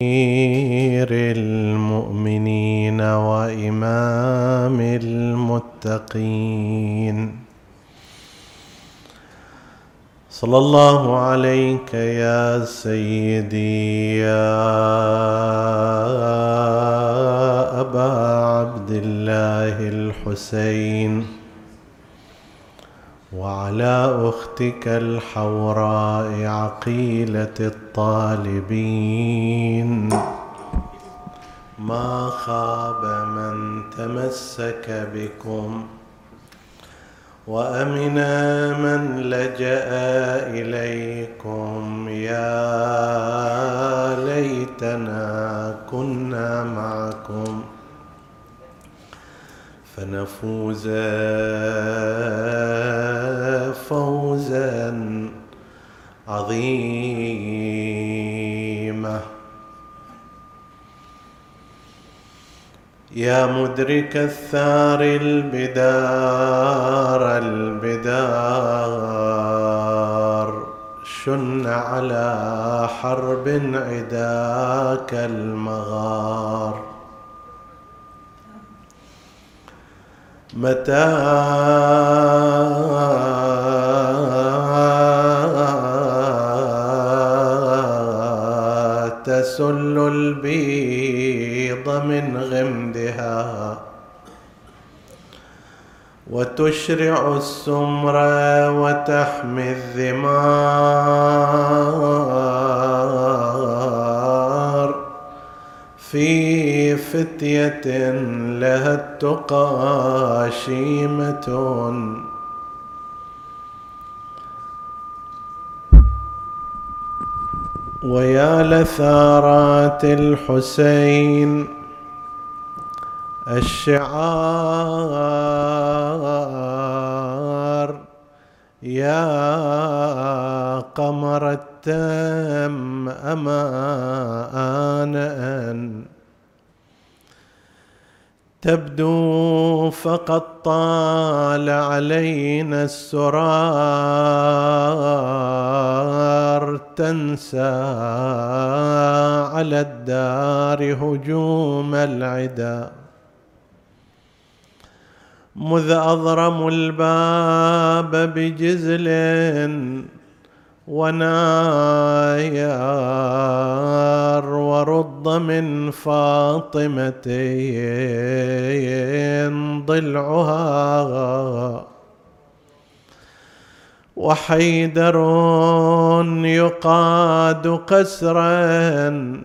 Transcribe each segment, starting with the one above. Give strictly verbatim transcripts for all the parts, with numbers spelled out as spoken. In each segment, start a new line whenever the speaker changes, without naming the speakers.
أمير المؤمنين وإمام المتقين، صلى الله عليك يا سيدي يا أبا عبد الله الحسين، وعلى أختك الحوراء عقيلة الطالبين. ما خاب من تمسك بكم، وأمن من لجأ إليكم. يا ليتنا كنا معكم فنفوز فوزا عظيما. يا مدرك الثار البدار البدار، شن على حرب عداك المغار. متى تسل البيض من غمدها، وتشرع السمر وتحمي الذمار، في فتية لها التقى شيمة، ويا لثارات الحسين الشعار. يا قمر التم أما آن أن تبدو، فقد طال علينا السرار. تنسى على الدار هجوم العدا، مذ أضرموا الباب بجزل ونايار، ورد من فاطمة ضلعها، وحيدر يقاد قسرا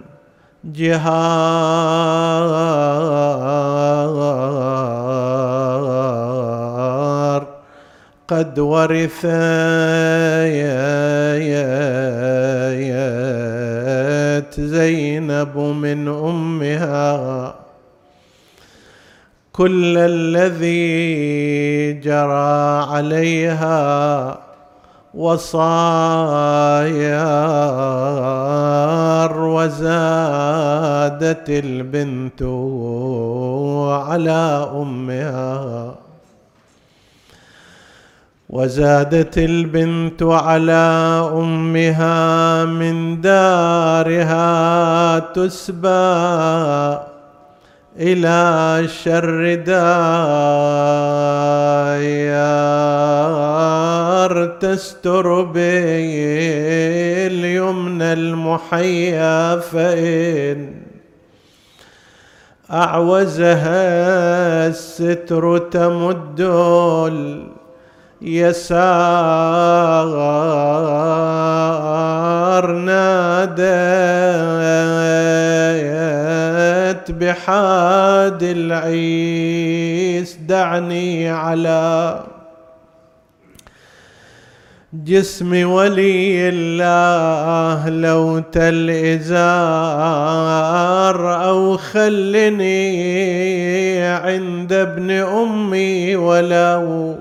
جهار. قد ورثت زينب من أمها كل الذي جرى عليها وصايار. وزادت البنت على أمها، وزادت البنت على أمها، من دارها تسبى إلى شر دايار. تستر باليمنى المحيا، فإن أعوزها الستر تمد اليسار. نادت بحاد العيس دعني على جسم ولي الله، لو تلإزار أو خلني عند ابن أمي، ولو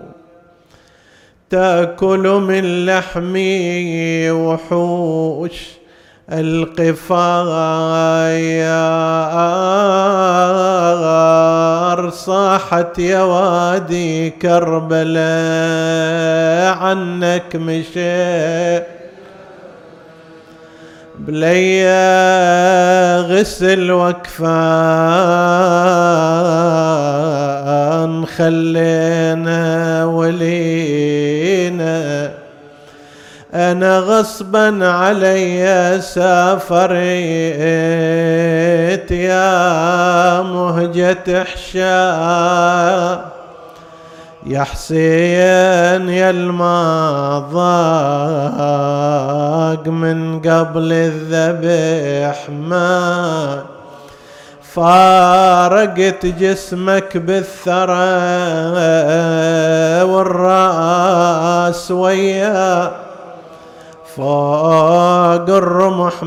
تأكل من لحمي وحوش القفايار. صاحت يا وادي كربلاء عنك مشيت، بلي غسل وكفان خلينا ولينا، أنا غصبا علي سافرت يا مهجة حشا، يا حسين يا المضاق من قبل الذبح ما فارقت جسمك بالثرى والرأس ويا فوق الرمح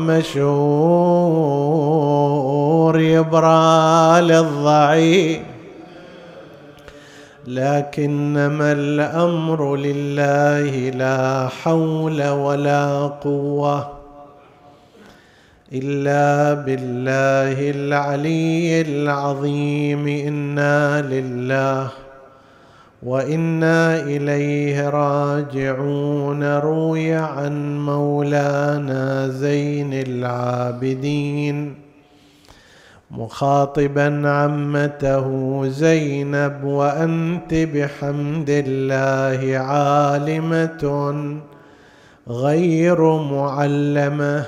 مشور يبرى للضعيف، لكنما الأمر لله لا حول ولا قوة إلا بالله العلي العظيم. إنا لله وإنا إليه راجعون. روي عن مولانا زين العابدين مخاطبا عمته زينب: وأنت بحمد الله عالمة غير معلمة،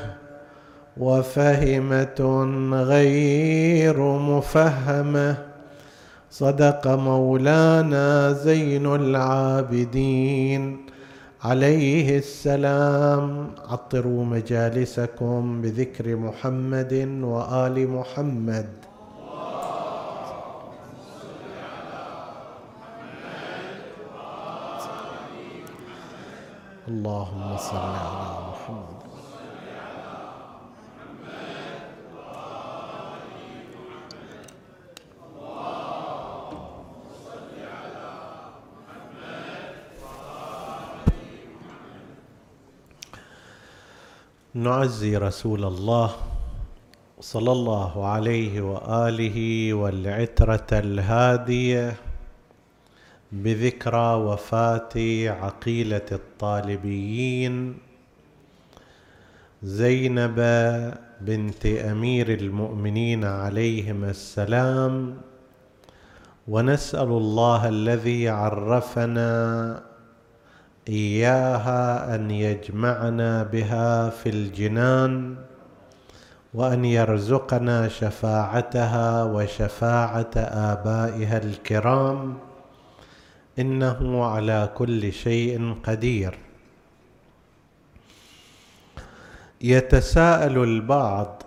وفهمة غير مفهمة. صدق مولانا زين العابدين عليه السلام. عطروا مجالسكم بذكر محمد وآل محمد. اللهم صل على محمد. نعزي رسول الله صلى الله عليه وآله والعترة الهادية بذكرى وفاة عقيلة الطالبيين زينب بنت أمير المؤمنين عليهم السلام، ونسأل الله الذي عرفنا إياها أن يجمعنا بها في الجنان، وأن يرزقنا شفاعتها وشفاعة آبائها الكرام، إنه على كل شيء قدير. يتساءل البعض: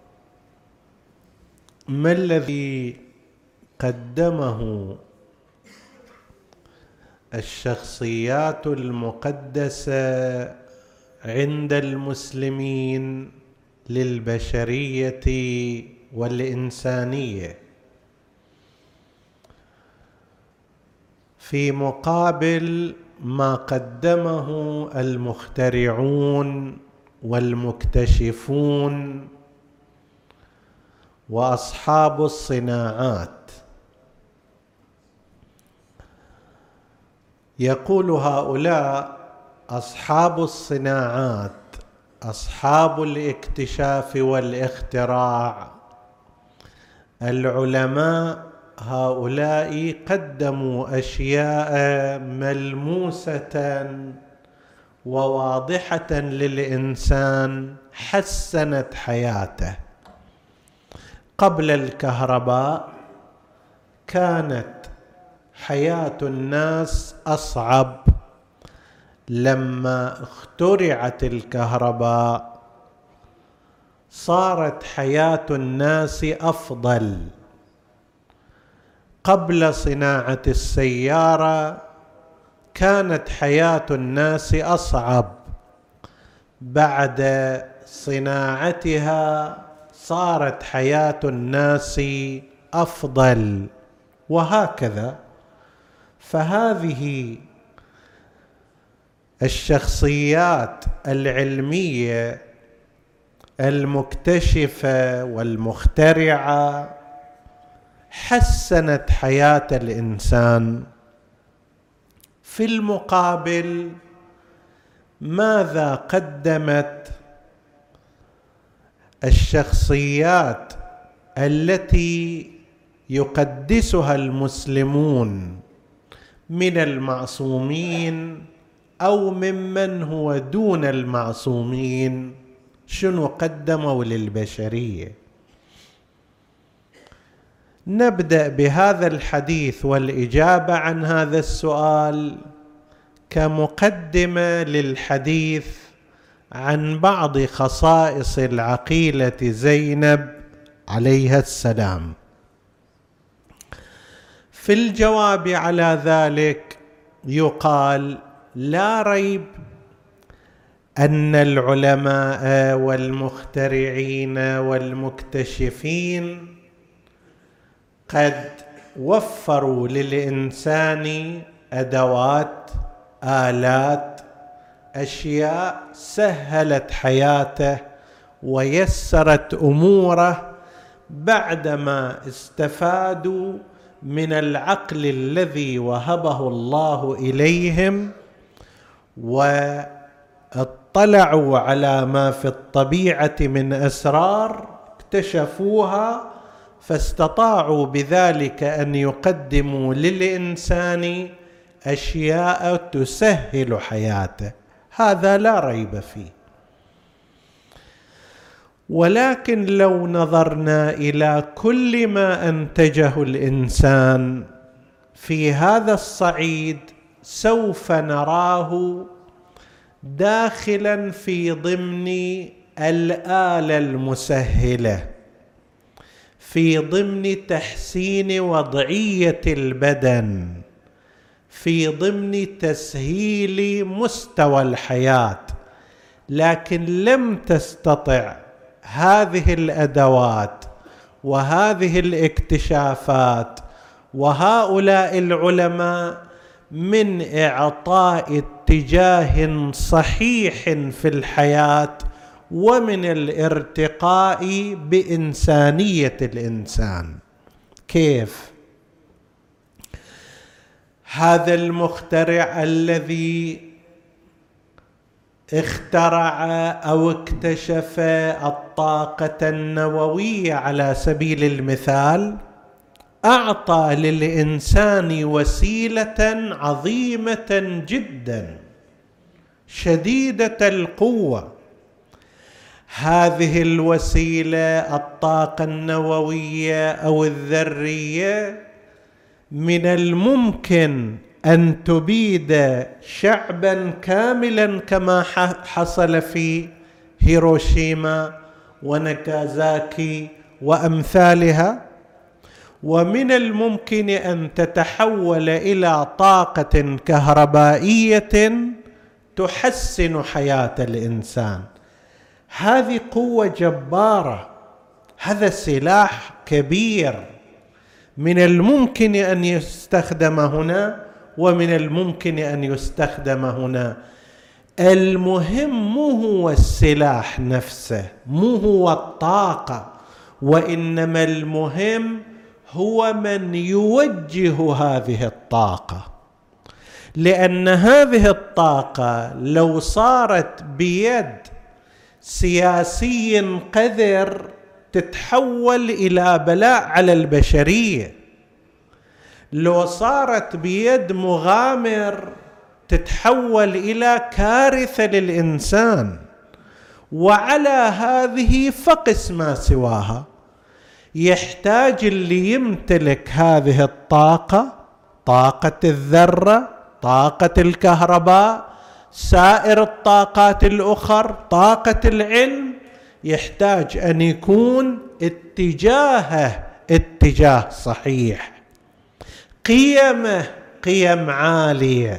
ما الذي قدمه الشخصيات المقدسة عند المسلمين للبشرية والإنسانية في مقابل ما قدمه المخترعون والمكتشفون وأصحاب الصناعات؟ يقول هؤلاء أصحاب الصناعات، أصحاب الاكتشاف والاختراع، العلماء هؤلاء قدموا أشياء ملموسة وواضحة للإنسان حسنت حياته. قبل الكهرباء كانت حياة الناس أصعب، لما اخترعت الكهرباء صارت حياة الناس أفضل. قبل صناعة السيارة كانت حياة الناس أصعب، بعد صناعتها صارت حياة الناس أفضل، وهكذا. فهذه الشخصيات العلمية المكتشفة والمخترعة حسنت حياة الإنسان. في المقابل ماذا قدمت الشخصيات التي يقدسها المسلمون من المعصومين أو ممن هو دون المعصومين، شنو قدموا للبشرية؟ نبدأ بهذا الحديث والإجابة عن هذا السؤال كمقدمة للحديث عن بعض خصائص العقيلة زينب عليها السلام. في الجواب على ذلك يقال: لا ريب أن العلماء والمخترعين والمكتشفين قد وفروا للإنسان أدوات، آلات، أشياء سهلت حياته ويسرت أموره بعدما استفادوا من العقل الذي وهبه الله إليهم، واطلعوا على ما في الطبيعة من أسرار اكتشفوها، فاستطاعوا بذلك أن يقدموا للإنسان أشياء تسهل حياته، هذا لا ريب فيه. ولكن لو نظرنا إلى كل ما أنتجه الإنسان في هذا الصعيد سوف نراه داخلا في ضمن الآلة المسهلة، في ضمن تحسين وضعية البدن، في ضمن تسهيل مستوى الحياة. لكن لم تستطع هذه الأدوات وهذه الاكتشافات وهؤلاء العلماء من إعطاء اتجاه صحيح في الحياة ومن الارتقاء بإنسانية الإنسان. كيف؟ هذا المخترع الذي اخترع أو اكتشف الطاقة النووية على سبيل المثال، أعطى للإنسان وسيلة عظيمة جدا شديدة القوة. هذه الوسيلة الطاقة النووية أو الذرية من الممكن أن تبيد شعبا كاملا كما حصل في هيروشيما وناغازاكي وأمثالها، ومن الممكن أن تتحول إلى طاقة كهربائية تحسن حياة الإنسان. هذه قوة جبارة، هذا سلاح كبير من الممكن أن يستخدم هنا ومن الممكن أن يستخدم هنا. المهم مو هو السلاح نفسه، مو هو الطاقة، وإنما المهم هو من يوجه هذه الطاقة. لأن هذه الطاقة لو صارت بيد سياسي قذر تتحول إلى بلاء على البشرية، لو صارت بيد مغامر تتحول إلى كارثة للإنسان. وعلى هذه فقس ما سواها، يحتاج اللي يمتلك هذه الطاقة، طاقة الذرة، طاقة الكهرباء، سائر الطاقات الأخرى، طاقة العلم، يحتاج أن يكون اتجاهه اتجاه صحيح، قيمه قيم عالية،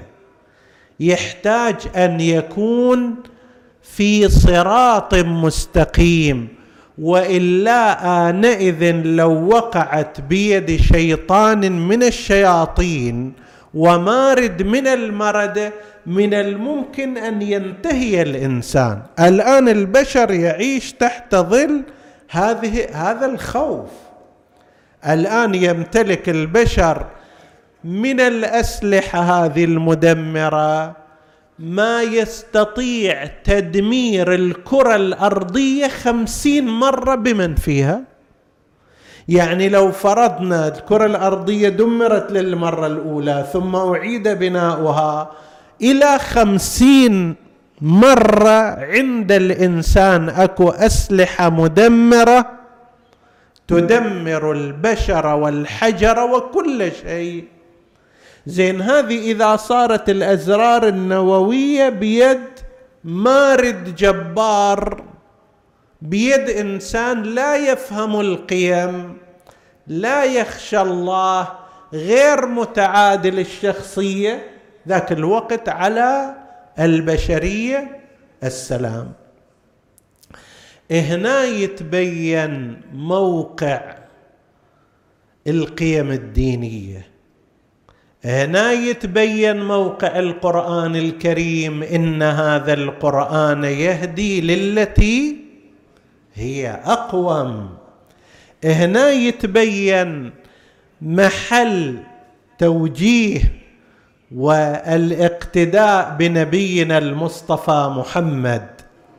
يحتاج أن يكون في صراط مستقيم، وإلا آنئذ لو وقعت بيد شيطان من الشياطين ومارد من المردة من الممكن أن ينتهي الإنسان. الآن البشر يعيش تحت ظل هذه هذا الخوف. الآن يمتلك البشر من الأسلحة هذه المدمرة، ما يستطيع تدمير الكرة الأرضية خمسين مرة بمن فيها. يعني لو فرضنا الكرة الأرضية دمرت للمرة الأولى ثم أعيد بناؤها إلى خمسين مرة، عند الإنسان أكو أسلحة مدمرة تدمر البشر والحجر وكل شيء. زين، هذه إذا صارت الأزرار النووية بيد مارد جبار، بيد إنسان لا يفهم القيم، لا يخشى الله، غير متعادل الشخصية، ذاك الوقت على البشرية السلام. هنا يتبين موقع القيم الدينية، هنا يتبين موقع القرآن الكريم، إن هذا القرآن يهدي للتي هي أقوم. هنا يتبين محل توجيه والاقتداء بنبينا المصطفى محمد.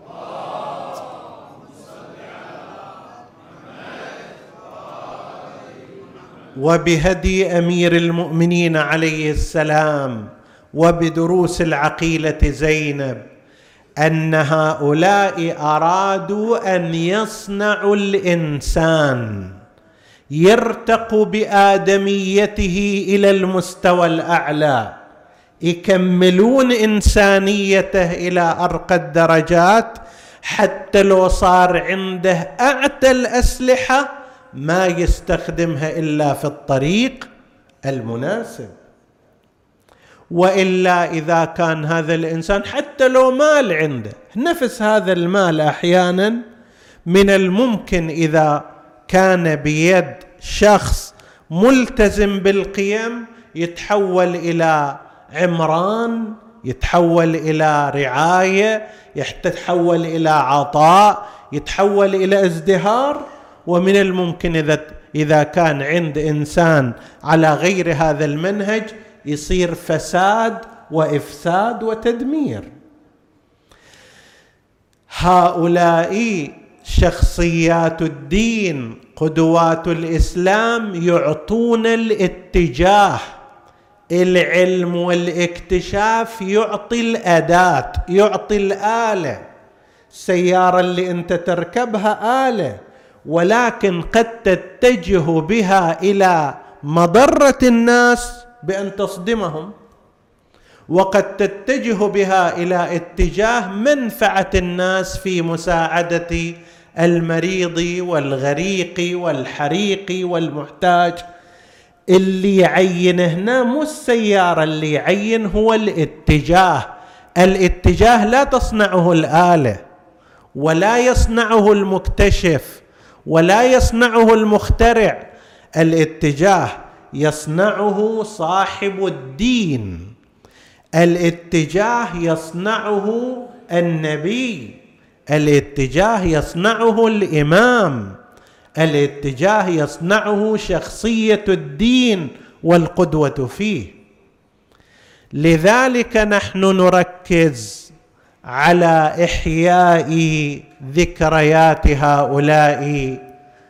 وبهدي أمير المؤمنين عليه السلام، وبدروس العقيلة زينب، أن هؤلاء أرادوا أن يصنعوا الإنسان يرتق بآدميته إلى المستوى الأعلى، يكملون إنسانيته إلى أرقى الدرجات، حتى لو صار عنده أعتى الأسلحة ما يستخدمها إلا في الطريق المناسب. وإلا إذا كان هذا الإنسان حتى لو مال عنده، نفس هذا المال أحيانا من الممكن إذا كان بيد شخص ملتزم بالقيم يتحول إلى عمران، يتحول إلى رعاية، يتحول إلى عطاء، يتحول إلى ازدهار. ومن الممكن إذا إذا كان عند إنسان على غير هذا المنهج يصير فساد وإفساد وتدمير. هؤلاء شخصيات الدين، قدوات الإسلام، يعطون الاتجاه. العلم والاكتشاف يعطي الأداة، يعطي الآلة. السيارة اللي أنت تركبها آلة، ولكن قد تتجه بها إلى مضرة الناس بأن تصدمهم، وقد تتجه بها إلى اتجاه منفعة الناس في مساعدة المريض والغريق والحريق والمحتاج. اللي يعين هنا مو السيارة، اللي يعين هو الاتجاه. الاتجاه لا تصنعه الآلة، ولا يصنعه المكتشف، ولا يصنعه المخترع. الاتجاه يصنعه صاحب الدين، الاتجاه يصنعه النبي، الاتجاه يصنعه الإمام، الاتجاه يصنعه شخصية الدين والقدوة فيه. لذلك نحن نركز على إحياء ذكريات هؤلاء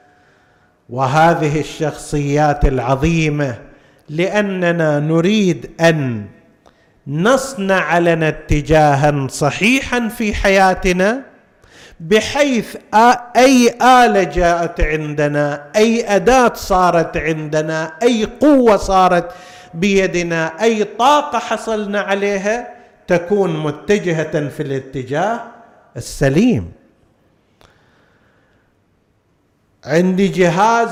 وهذه الشخصيات العظيمة، لأننا نريد أن نصنع لنا اتجاها صحيحا في حياتنا، بحيث أي آلة جاءت عندنا، أي أداة صارت عندنا، أي قوة صارت بيدنا، أي طاقة حصلنا عليها، تكون متجهة في الاتجاه السليم. عندي جهاز،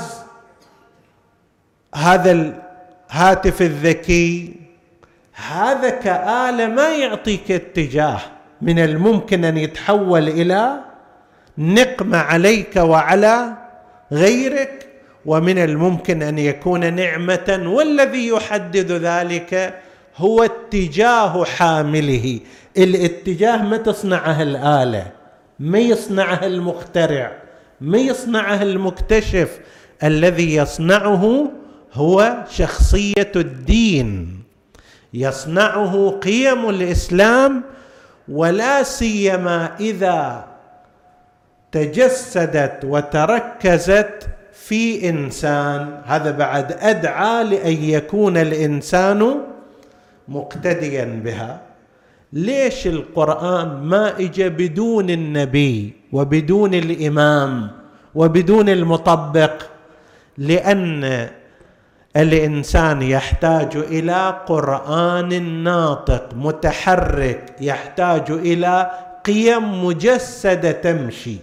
هذا الهاتف الذكي، هذا كآلة ما يعطيك اتجاه، من الممكن أن يتحول إلى نقمة عليك وعلى غيرك، ومن الممكن أن يكون نعمة، والذي يحدد ذلك هو اتجاه حامله. الاتجاه ما تصنعه الآلة، ما يصنعه المخترع، ما يصنعه المكتشف، الذي يصنعه هو شخصية الدين. يصنعه قيم الإسلام، ولا سيما إذا تجسدت وتركزت في إنسان. هذا بعد أدعى لأن يكون الإنسان مقتديا بها. ليش القرآن ما إجا بدون النبي وبدون الإمام وبدون المطبق؟ لأن الإنسان يحتاج إلى قرآن ناطق متحرك، يحتاج إلى قيم مجسدة تمشي.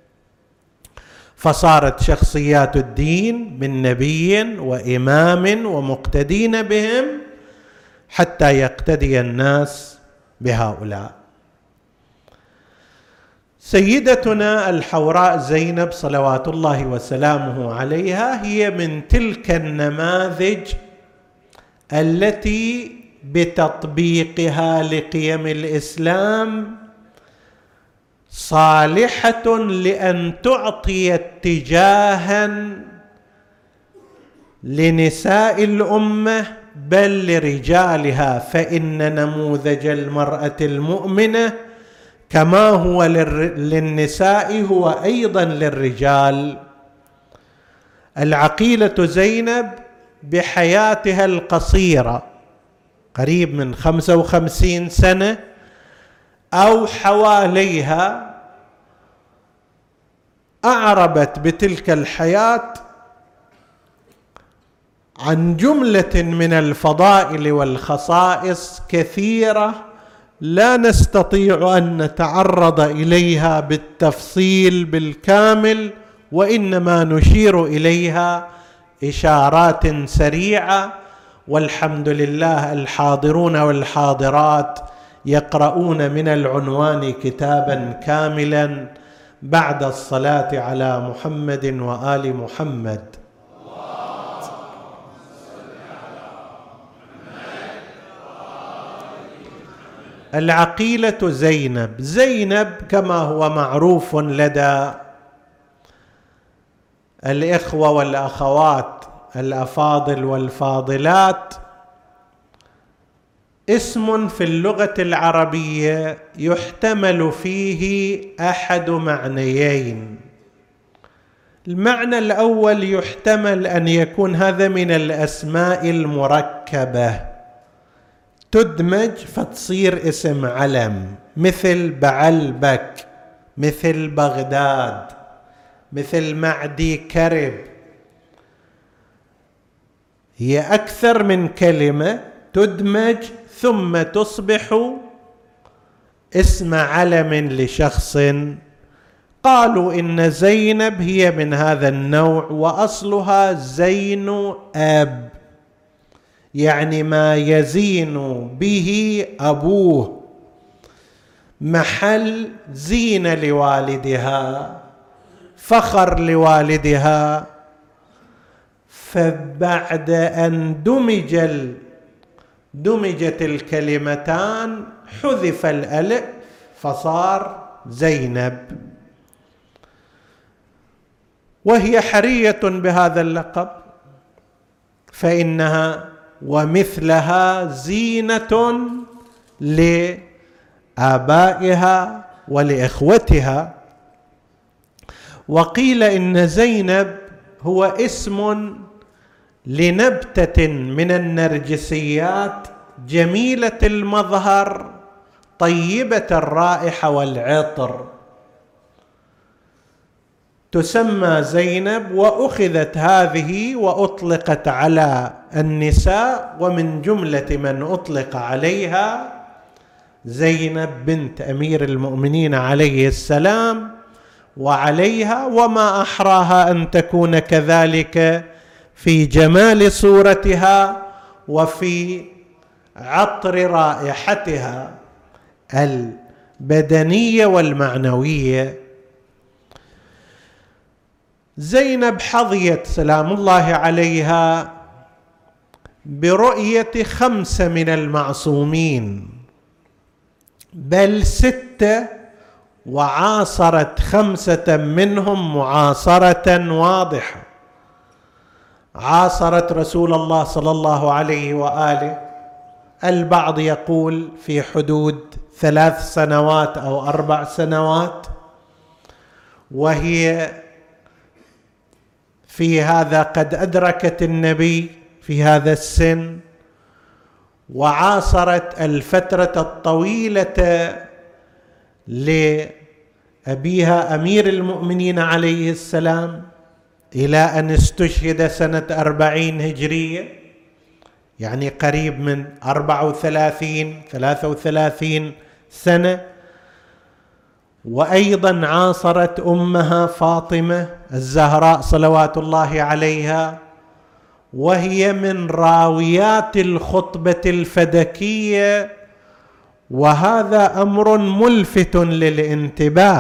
فصارت شخصيات الدين من نبي وإمام ومقتدين بهم حتى يقتدي الناس بهؤلاء. سيدتنا الحوراء زينب صلوات الله وسلامه عليها هي من تلك النماذج التي بتطبيقها لقيم الإسلام صالحة لأن تعطي اتجاها لنساء الأمة بل لرجالها، فإن نموذج المرأة المؤمنة كما هو للنساء هو أيضا للرجال. العقيلة زينب بحياتها القصيرة قريب من خمسة وخمسين سنة أو حواليها أعربت بتلك الحياة عن جملة من الفضائل والخصائص كثيرة لا نستطيع أن نتعرض إليها بالتفصيل بالكامل، وإنما نشير إليها إشارات سريعة. والحمد لله الحاضرون والحاضرات يقرؤون من العنوان كتابا كاملا بعد الصلاة على محمد وآل محمد. العقيلة زينب. زينب كما هو معروف لدى الإخوة والأخوات الأفاضل والفاضلات اسم في اللغة العربية يحتمل فيه أحد معنيين. المعنى الأول يحتمل أن يكون هذا من الأسماء المركبة، تدمج فتصير اسم علم، مثل بعلبك، مثل بغداد، مثل معدي كرب. هي أكثر من كلمة تدمج ثم تصبح اسم علم لشخص. قالوا إن زينب هي من هذا النوع، وأصلها زين أب، يعني ما يزين به أبوه، محل زينة لوالدها، فخر لوالدها. فبعد أن دمج دمجت الكلمتان حذف الألف فصار زينب، وهي حرية بهذا اللقب، فإنها ومثلها زينة لآبائها ولإخوتها. وقيل إن زينب هو اسم لنبتة من النرجسيات جميلة المظهر طيبة الرائحة والعطر، تسمى زينب، وأخذت هذه وأطلقت على النساء، ومن جملة من أطلق عليها زينب بنت أمير المؤمنين عليه السلام، وعليها وما أحراها أن تكون كذلك في جمال صورتها وفي عطر رائحتها البدنية والمعنوية. زينب حظيت سلام الله عليها برؤية خمسة من المعصومين، بل ستة، وعاصرت خمسة منهم معاصرة واضحة. عاصرت رسول الله صلى الله عليه وآله البعض يقول في حدود ثلاث سنوات أو أربع سنوات، وهي في هذا قد أدركت النبي في هذا السن، وعاصرت الفترة الطويلة لأبيها أمير المؤمنين عليه السلام إلى أن استشهد سنة أربعين هجرية، يعني قريب من أربعة وثلاثين ثلاثة وثلاثين سنة. وأيضا عاصرت أمها فاطمة الزهراء صلوات الله عليها، وهي من راويات الخطبة الفدكية، وهذا أمر ملفت للانتباه،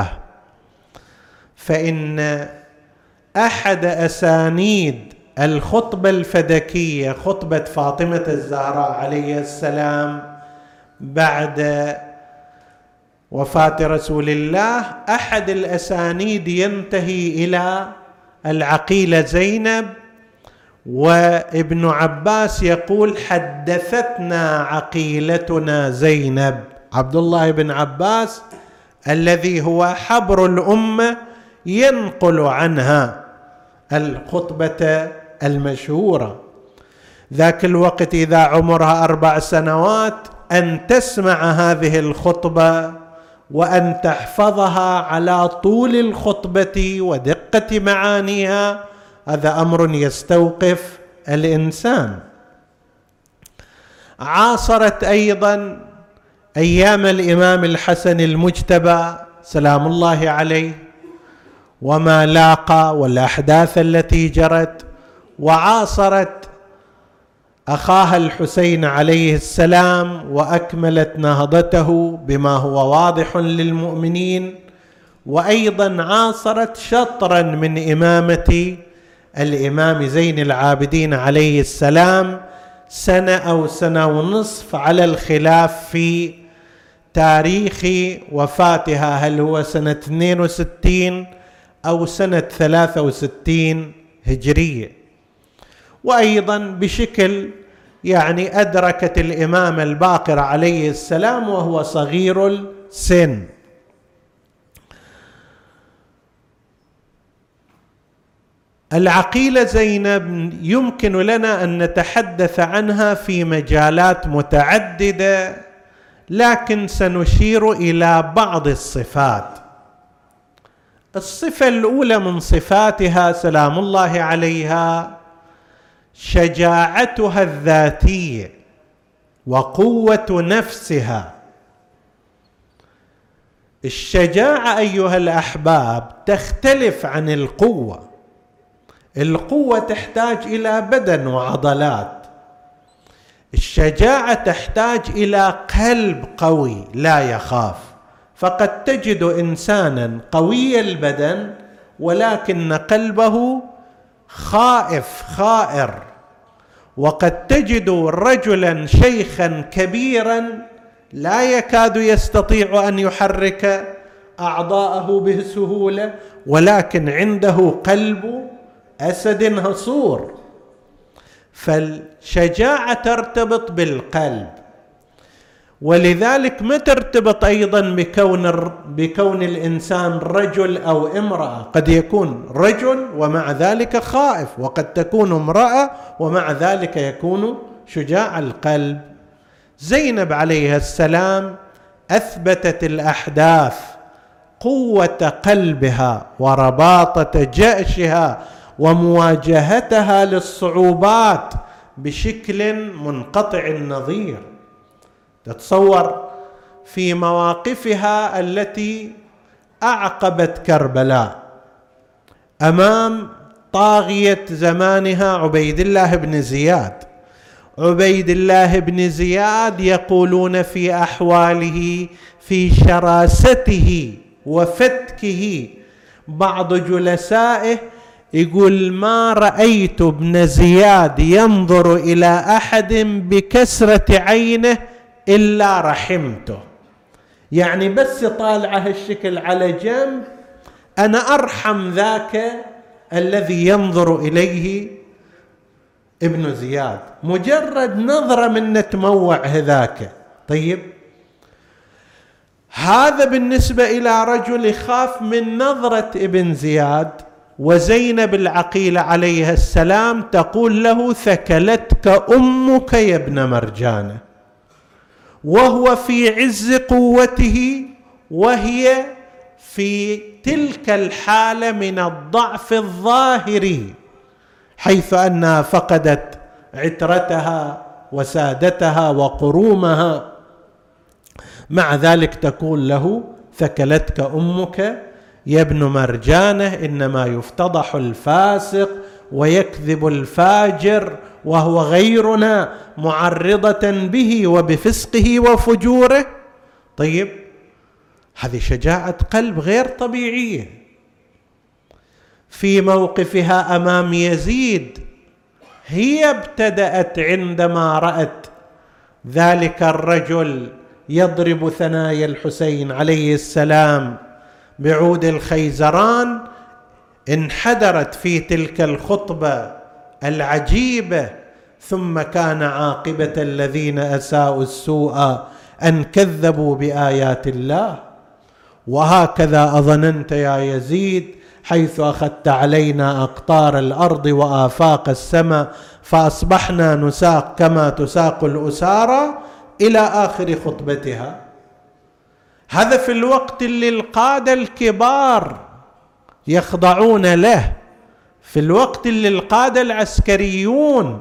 فإن أحد أسانيد الخطبة الفدكية خطبة فاطمة الزهراء عليه السلام بعد وفاة رسول الله، أحد الأسانيد ينتهي إلى العقيلة زينب، وابن عباس يقول حدثتنا عقيلتنا زينب. عبد الله بن عباس الذي هو حبر الأمة ينقل عنها الخطبة المشهورة. ذاك الوقت إذا عمرها أربع سنوات أن تسمع هذه الخطبة وأن تحفظها على طول الخطبة ودقة معانيها، هذا أمر يستوقف الإنسان. عاصرت أيضا أيام الإمام الحسن المجتبى سلام الله عليه وما لاقى والأحداث التي جرت، وعاصرت أخاها الحسين عليه السلام وأكملت نهضته بما هو واضح للمؤمنين، وأيضا عاصرت شطرا من إمامة الإمام زين العابدين عليه السلام، سنة أو سنة ونصف على الخلاف في تاريخ وفاتها، هل هو سنة اثنين وستين أو سنة ثلاثة وستين هجرية. وأيضا بشكل يعني أدركت الإمام الباقر عليه السلام وهو صغير السن. العقيلة زينب يمكن لنا أن نتحدث عنها في مجالات متعددة، لكن سنشير إلى بعض الصفات. الصفة الأولى من صفاتها سلام الله عليها شجاعتها الذاتية وقوة نفسها. الشجاعة أيها الأحباب تختلف عن القوة. القوة تحتاج إلى بدن وعضلات، الشجاعة تحتاج إلى قلب قوي لا يخاف. فقد تجد إنسانا قوي البدن ولكن قلبه خائف خائر، وقد تجد رجلا شيخا كبيرا لا يكاد يستطيع أن يحرك أعضاءه بسهولة، ولكن عنده قلب أسد هصور. فالشجاعة ترتبط بالقلب، ولذلك ما ترتبط أيضا بكون, بكون الإنسان رجل أو امرأة. قد يكون رجل ومع ذلك خائف، وقد تكون امرأة ومع ذلك يكون شجاع القلب. زينب عليه السلام أثبتت الأحداث قوة قلبها ورباطة جأشها ومواجهتها للصعوبات بشكل منقطع النظير. تتصور في مواقفها التي أعقبت كربلاء أمام طاغية زمانها عبيد الله بن زياد. عبيد الله بن زياد يقولون في أحواله في شراسته وفتكه، بعض جلسائه يقول ما رأيت ابن زياد ينظر إلى أحد بكسرة عينه إلا رحمته. يعني بس طالع هالشكل على جنب أنا أرحم ذاك الذي ينظر إليه ابن زياد، مجرد نظرة من تموع هذاك. طيب هذا بالنسبة إلى رجل يخاف من نظرة ابن زياد، وزينب العقيلة عليها السلام تقول له: ثكلتك أمك يا ابن مرجانة، وهو في عز قوته وهي في تلك الحالة من الضعف الظاهري، حيث أنها فقدت عترتها وسادتها وقرومها، مع ذلك تقول له: ثكلتك أمك يا ابن مرجانة. إنما يفتضح الفاسق ويكذب الفاجر، وهو غيرنا معرضة به وبفسقه وفجوره. طيب هذه شجاعة قلب غير طبيعية. في موقفها أمام يزيد هي ابتدأت عندما رأت ذلك الرجل يضرب ثنايا الحسين عليه السلام بعود الخيزران، انحدرت في تلك الخطبة العجيبة: ثم كان عاقبة الذين أساءوا السوء أن كذبوا بآيات الله، وهكذا أظننت يا يزيد حيث أخذت علينا أقطار الأرض وآفاق السماء فأصبحنا نساق كما تساق الأسارى، إلى آخر خطبتها. هذا في الوقت اللي القادة الكبار يخضعون له، في الوقت اللي القادة العسكريون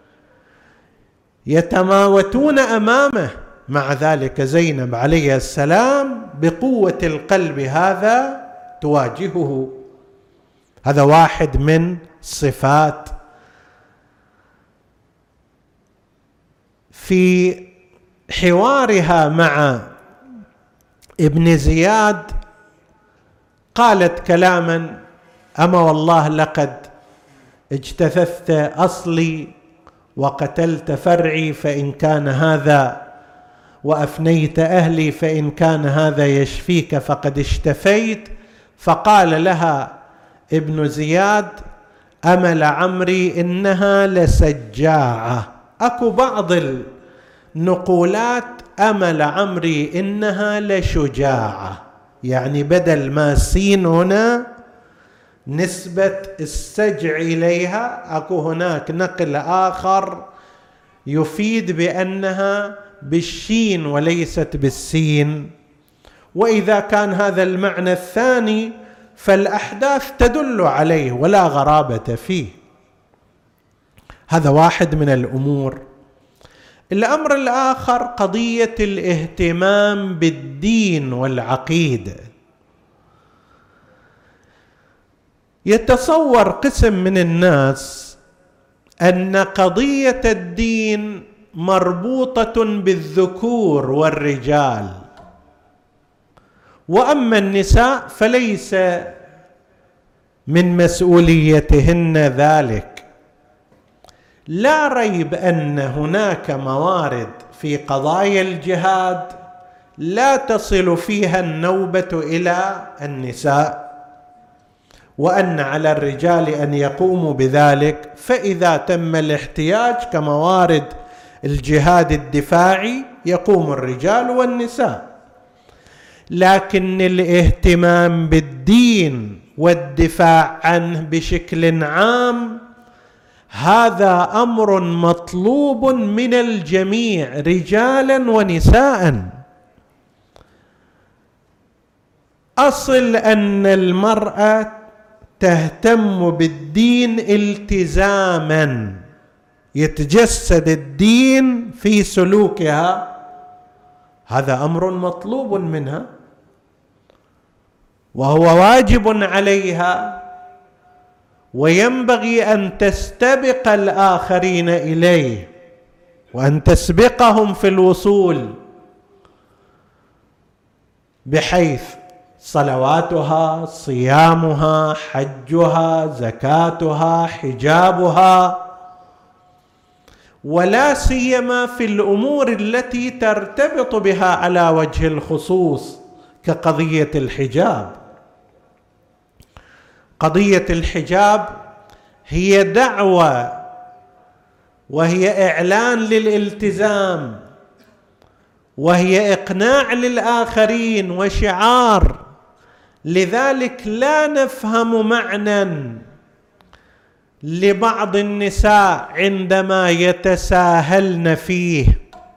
يتماوتون أمامه. مع ذلك زينب عليه السلام بقوة القلب هذا تواجهه. هذا واحد من صفات. في حوارها مع ابن زياد قالت كلاما: أما والله لقد اجتثثت أصلي وقتلت فرعي، فإن كان هذا وأفنيت أهلي فإن كان هذا يشفيك فقد اشتفيت. فقال لها ابن زياد: أما لعمري إنها لسجاعة. أكو بعض النقولات أما لعمري إنها لشجاعة، يعني بدل ما سين هنا نسبة السجع إليها، أكو هناك نقل آخر يفيد بأنها بالشين وليست بالسين. وإذا كان هذا المعنى الثاني فالأحداث تدل عليه ولا غرابة فيه. هذا واحد من الأمور. الأمر الآخر قضية الاهتمام بالدين والعقيدة. يتصور قسم من الناس أن قضية الدين مربوطة بالذكور والرجال، وأما النساء فليس من مسؤوليتهن ذلك. لا ريب أن هناك موارد في قضايا الجهاد لا تصل فيها النوبة إلى النساء، وأن على الرجال أن يقوموا بذلك، فإذا تم الاحتياج كموارد الجهاد الدفاعي يقوم الرجال والنساء. لكن الاهتمام بالدين والدفاع عنه بشكل عام هذا أمر مطلوب من الجميع رجالا ونساء. أصل أن المرأة تهتم بالدين التزاما، يتجسد الدين في سلوكها، هذا أمر مطلوب منها وهو واجب عليها، وينبغي أن تستبق الآخرين إليه وأن تسبقهم في الوصول، بحيث صلواتها، صيامها، حجها، زكاتها، حجابها، ولا سيما في الأمور التي ترتبط بها على وجه الخصوص كقضية الحجاب. قضية الحجاب هي دعوة وهي إعلان للالتزام، وهي إقناع للآخرين وشعار. لذلك لا نفهم معنى لبعض النساء عندما يتساهلن فيه،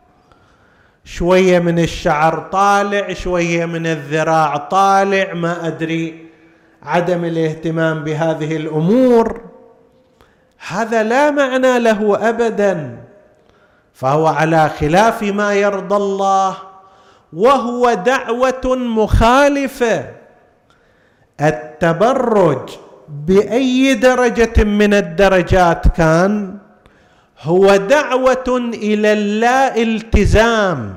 شوية من الشعر طالع، شوية من الذراع طالع، ما أدري، عدم الاهتمام بهذه الأمور، هذا لا معنى له أبدا، فهو على خلاف ما يرضى الله، وهو دعوة مخالفة. التبرج بأي درجة من الدرجات كان هو دعوة إلى اللا التزام.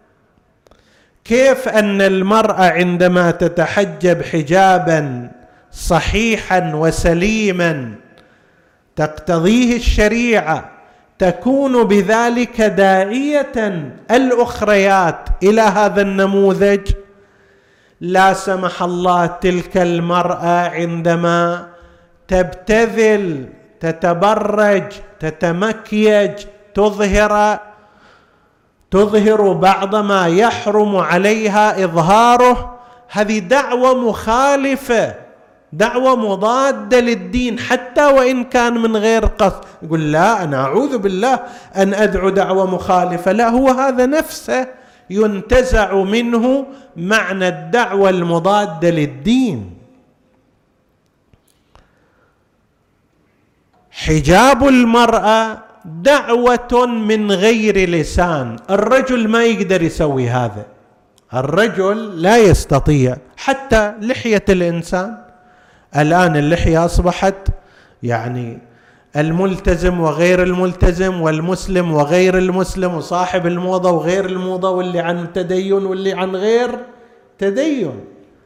كيف أن المرأة عندما تتحجب حجابا صحيحا وسليما تقتضيه الشريعة تكون بذلك داعية الأخريات إلى هذا النموذج، لا سمح الله تلك المرأة عندما تبتذل، تتبرج، تتمكيج، تظهر تظهر بعض ما يحرم عليها إظهاره، هذه دعوة مخالفة، دعوة مضادة للدين، حتى وإن كان من غير قصد. يقول لا، أنا أعوذ بالله أن أدعو دعوة مخالفة، لا، هو هذا نفسه ينتزع منه معنى الدعوة المضادة للدين. حجاب المرأة دعوة من غير لسان، الرجل ما يقدر يسوي هذا، الرجل لا يستطيع. حتى لحية الإنسان الآن، اللحية أصبحت يعني الملتزم وغير الملتزم، والمسلم وغير المسلم، وصاحب الموضة وغير الموضة، واللي عن تدين واللي عن غير تدين.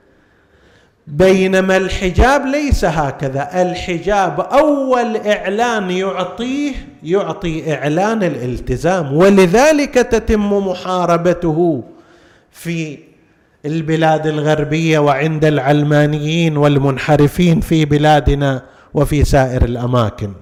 بينما الحجاب ليس هكذا، الحجاب أول إعلان يعطيه يعطي إعلان الالتزام، ولذلك تتم محاربته في البلاد الغربية وعند العلمانيين والمنحرفين في بلادنا وفي سائر الأماكن.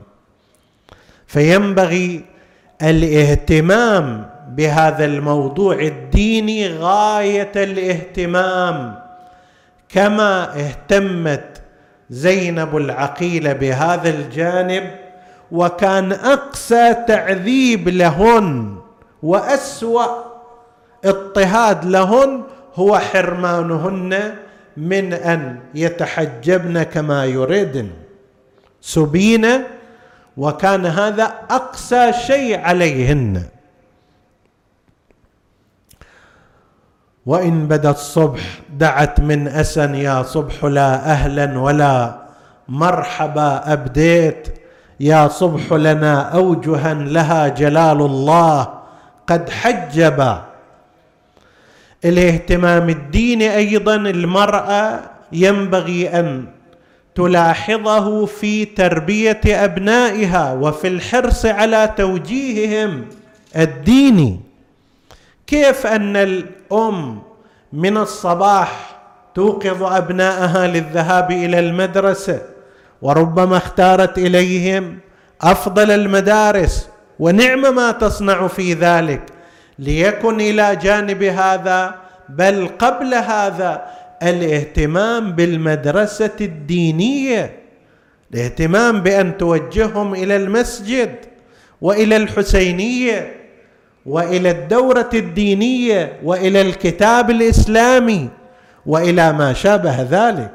فينبغي الاهتمام بهذا الموضوع الديني غاية الاهتمام، كما اهتمت زينب العقيلة بهذا الجانب، وكان أقسى تعذيب لهن وأسوأ اضطهاد لهن هو حرمانهن من أن يتحجبن كما يريدن سبين، وكان هذا أقسى شيء عليهن. وإن بدا الصبح دعت من أسن، يا صبح لا أهلا ولا مرحبا أبديت، يا صبح لنا أوجها لها جلال الله قد حجبا. الاهتمام الديني أيضا المرأة ينبغي أن تلاحظه في تربية أبنائها وفي الحرص على توجيههم الديني. كيف أن الأم من الصباح توقظ أبنائها للذهاب إلى المدرسة، وربما اختارت إليهم أفضل المدارس، ونعم ما تصنع في ذلك، ليكن إلى جانب هذا بل قبل هذا الاهتمام بالمدرسة الدينية، الاهتمام بأن توجههم إلى المسجد وإلى الحسينية وإلى الدورة الدينية وإلى الكتاب الإسلامي وإلى ما شابه ذلك.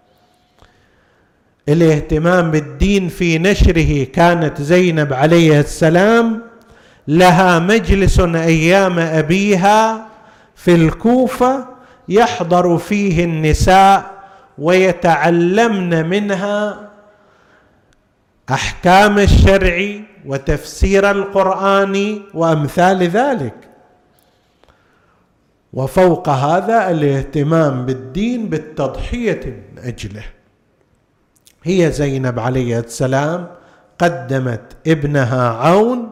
الاهتمام بالدين في نشره، كانت زينب عليه السلام لها مجلس أيام أبيها في الكوفة يحضر فيه النساء ويتعلمن منها أحكام الشرع وتفسير القرآن وأمثال ذلك. وفوق هذا الاهتمام بالدين بالتضحية من أجله. هي زينب عليه السلام قدمت ابنها عون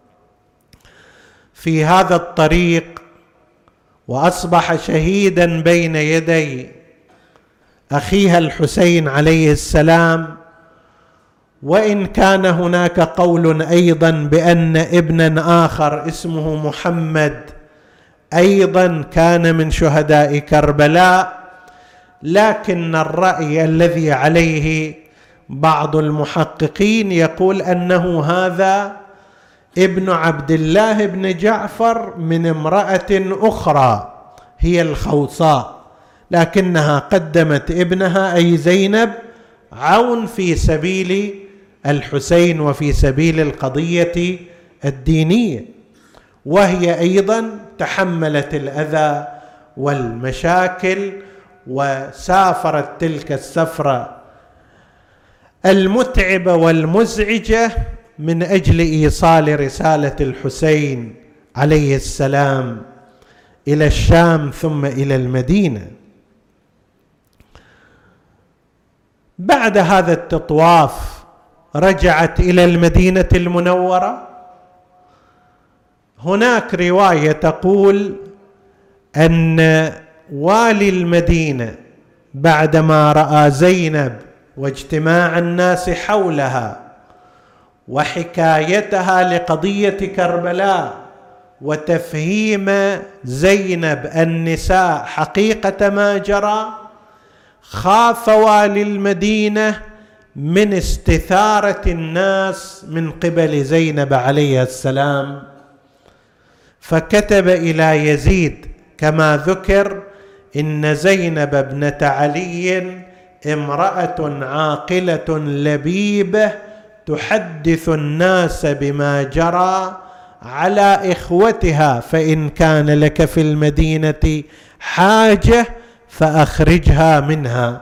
في هذا الطريق، وأصبح شهيدا بين يدي أخيها الحسين عليه السلام، وإن كان هناك قول أيضا بأن ابنا آخر اسمه محمد أيضا كان من شهداء كربلاء، لكن الرأي الذي عليه بعض المحققين يقول أنه هذا ابن عبد الله بن جعفر من امرأة أخرى هي الخوصاء، لكنها قدمت ابنها أي زينب عون في سبيل الحسين وفي سبيل القضية الدينية، وهي أيضا تحملت الأذى والمشاكل وسافرت تلك السفرة المتعبة والمزعجة من أجل إيصال رسالة الحسين عليه السلام إلى الشام ثم إلى المدينة. بعد هذا التطواف رجعت إلى المدينة المنورة. هناك رواية تقول أن والي المدينة بعدما رأى زينب واجتماع الناس حولها وحكايتها لقضية كربلاء وتفهيم زينب النساء حقيقة ما جرى، خاف والي المدينة من استثارة الناس من قبل زينب عليه السلام، فكتب إلى يزيد كما ذكر: إن زينب ابنة علي امرأة عاقلة لبيبة تحدث الناس بما جرى على إخوتها، فإن كان لك في المدينة حاجة فأخرجها منها.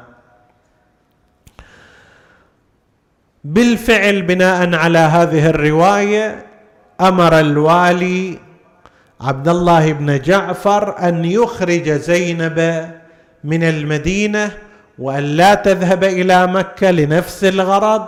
بالفعل بناء على هذه الرواية أمر الوالي عبد الله بن جعفر أن يخرج زينب من المدينة وأن لا تذهب إلى مكة لنفس الغرض،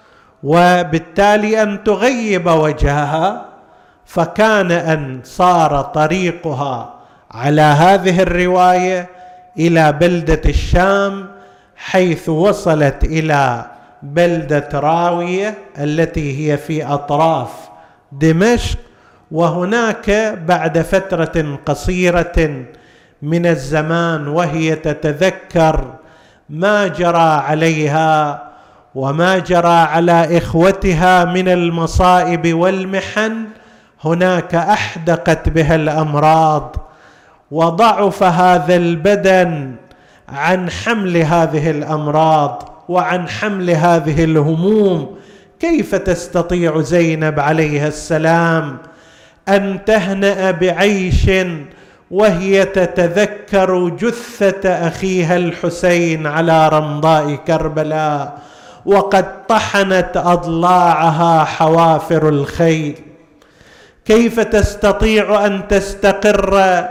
وبالتالي أن تغيب وجهها. فكان أن صار طريقها على هذه الرواية إلى بلدة الشام، حيث وصلت إلى بلدة راوية التي هي في أطراف دمشق. وهناك بعد فترة قصيرة من الزمان وهي تتذكر ما جرى عليها وما جرى على إخوتها من المصائب والمحن، هناك أحدقت بها الأمراض وضعف هذا البدن عن حمل هذه الأمراض وعن حمل هذه الهموم. كيف تستطيع زينب عليها السلام أن تهنأ بعيش وهي تتذكر جثة أخيها الحسين على رمضاء كربلاء وقد طحنت أضلاعها حوافر الخيل؟ كيف تستطيع أن تستقر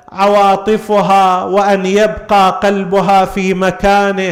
عواطفها وأن يبقى قلبها في مكانه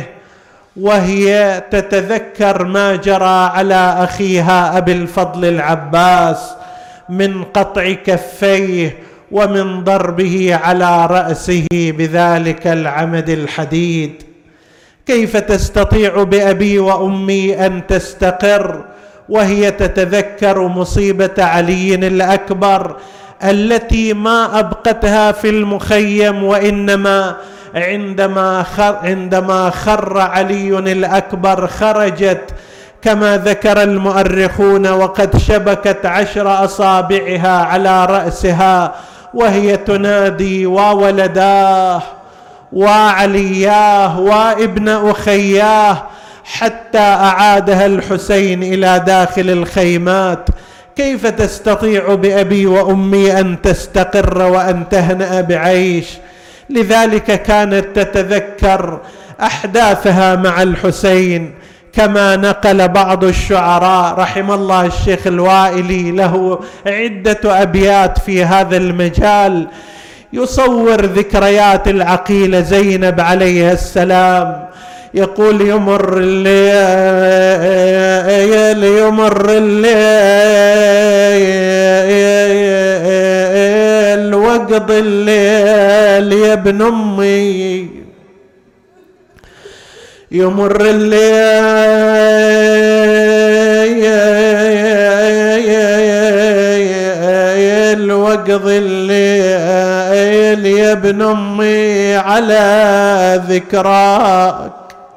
وهي تتذكر ما جرى على أخيها أبي الفضل العباس من قطع كفيه ومن ضربه على رأسه بذلك العمد الحديد؟ كيف تستطيع بأبي وأمي أن تستقر وهي تتذكر مصيبة علي الأكبر التي ما أبقتها في المخيم، وإنما عندما خر, عندما خر علي الأكبر خرجت كما ذكر المؤرخون وقد شبكت عشر أصابعها على رأسها وهي تنادي: وولداه وعلياه وابن أخياه، حتى أعادها الحسين إلى داخل الخيمات. كيف تستطيع بأبي وأمي أن تستقر وأن تهنأ بعيش؟ لذلك كانت تتذكر أحداثها مع الحسين، كما نقل بعض الشعراء رحم الله الشيخ الوائلي، له عدة أبيات في هذا المجال يصور ذكريات العقيلة زينب عليه السلام. يقول: يمر الليل يمر الليل وقض الليل يا ابن أمي، يمر الليل وقضي الليل يا ابن امي على ذكراك،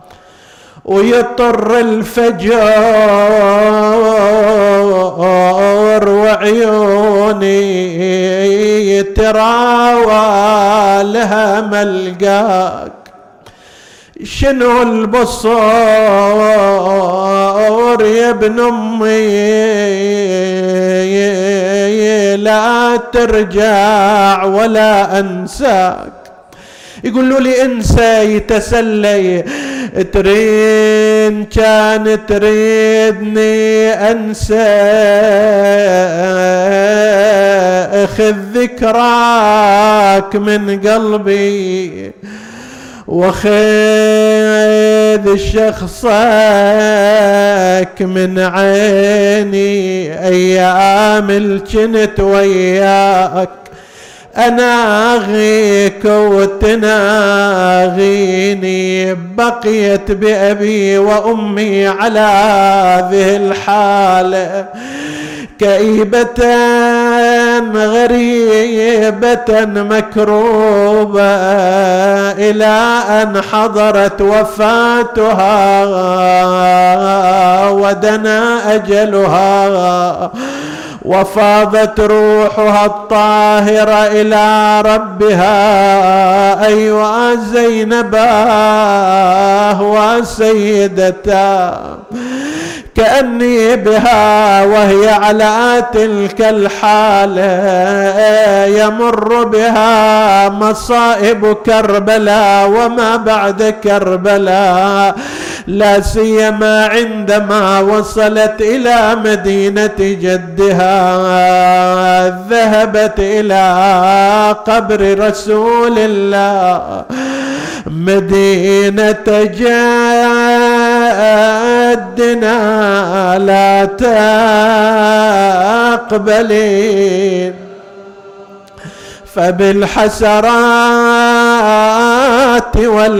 ويطر الفجر وعيوني تراوى لها ملقاك. شنو البصور يا ابن امي لا ترجع ولا انساك. يقولوا لي انسى يتسلي، ترين كان تريدني انسى، اخذ ذكراك من قلبي وخذ شخصك من عيني. ايام الجنت وياك اناغيك وتناغيني، بقيت بأبي وأمي على هذه الحالة كئيبة غريبة مكروبة، إلى أن حضرت وفاتها ودنا أجلها، وفاضت روحها الطاهرة إلى ربها. أيها زينباه وسيدتا، كأني بها وهي على تلك الحالة يمر بها مصائب كربلاء وما بعد كربلاء، لا سيما عندما وصلت إلى مدينة جدها. ذهبت إلى قبر رسول الله مدينة جدنا لا تقبلين، فبالحسرات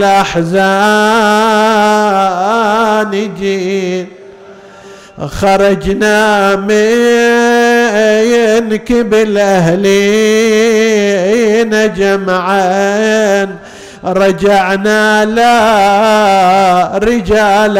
والأحزان جين. خرجنا منك بالأهلين جمعان، رجعنا لا رجال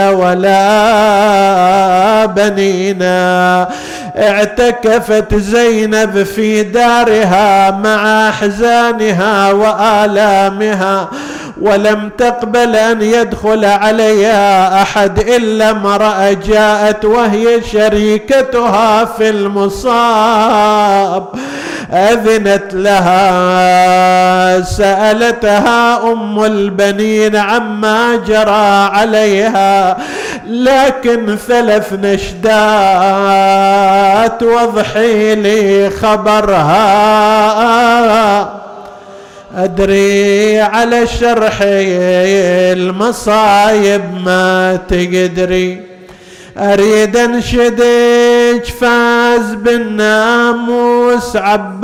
ولا بنينا. اعتكفت زينب في دارها مع أحزانها وآلامها، ولم تقبل أن يدخل عليها أحد إلا امرأة جاءت وهي شريكتها في المصاب، أذنت لها، سألتها أم البنين عما جرى عليها، لكن ثلاث نشدات وضحي لي خبرها. أدري على شرح المصايب ما تقدري، أريد أنشدك فاز بالناموس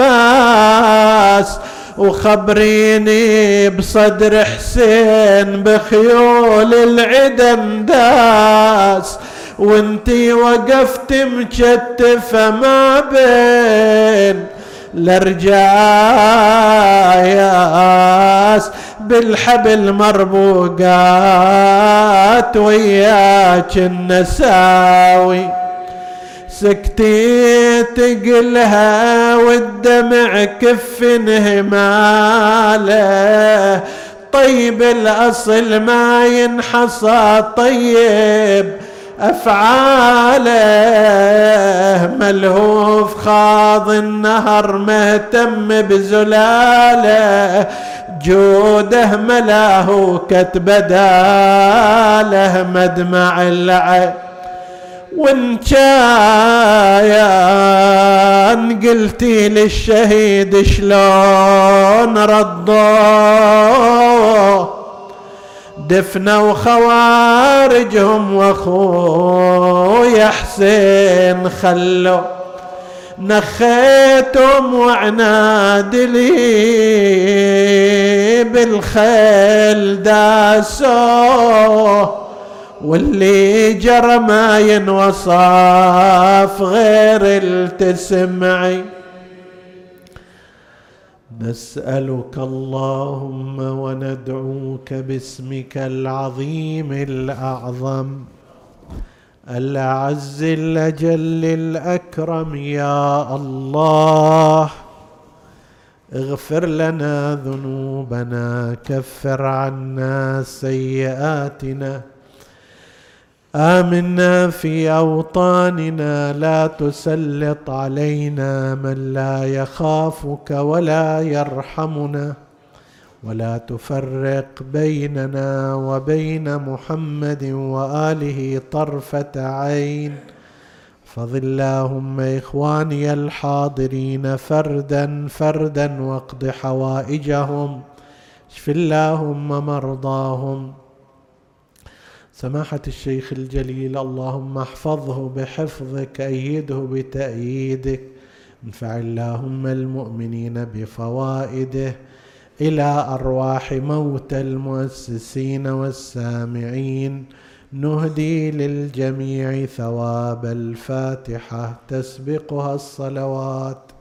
عباس، وخبريني بصدر حسين بخيول العدم داس، وانتي وقفت مكتفة ما بين الرجاياس بالحبل مربوقات وياك النساوي. سكتيت قلها والدمع كف انهماله، طيب الأصل ما ينحصى طيب أفعاله، ملهوف خاض النهر مهتم بزلاله، جوده ملاه كتبداله مدمع العين. وان كان قلتي للشهيد شلون رضوه، دفنوا خوارجهم واخويا حسين خلوا، نخيتم وعناد لي بالخيل داسوه، واللي جرى ما ينوصف غير التسمعي. نسألك اللهم وندعوك باسمك العظيم الأعظم الأعز الأجل الأكرم يا الله، اغفر لنا ذنوبنا، كفر عنا سيئاتنا، آمنا في أوطاننا، لا تسلط علينا من لا يخافك ولا يرحمنا، ولا تفرق بيننا وبين محمد وآله طرفة عين. احفظ اللهم إخواني الحاضرين فردا فردا، واقض حوائجهم، اشف اللهم مرضاهم. سماحة الشيخ الجليل اللهم احفظه بحفظك، أيده بتأييدك، انفع اللهم المؤمنين بفوائده، إلى أرواح موتى المؤسسين والسامعين نهدي للجميع ثواب الفاتحة تسبقها الصلوات.